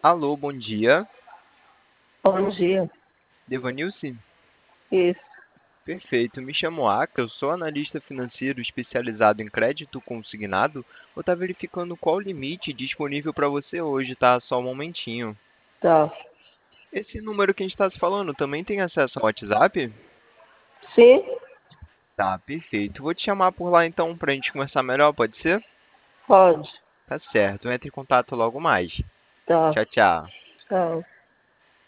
Alô, bom dia. Bom dia. Devanilce? Isso. Perfeito. Me chamo Aka, eu sou analista financeiro especializado em crédito consignado. Vou estar verificando qual o limite disponível para você hoje, tá? Só um momentinho. Tá. Esse número que a gente está se falando também tem acesso ao WhatsApp? Sim, Tá, perfeito. Vou te chamar por lá então para a gente conversar melhor, pode ser? pode. Tá certo. Entre em contato logo mais. Tá. Tchau, tchau. Tchau.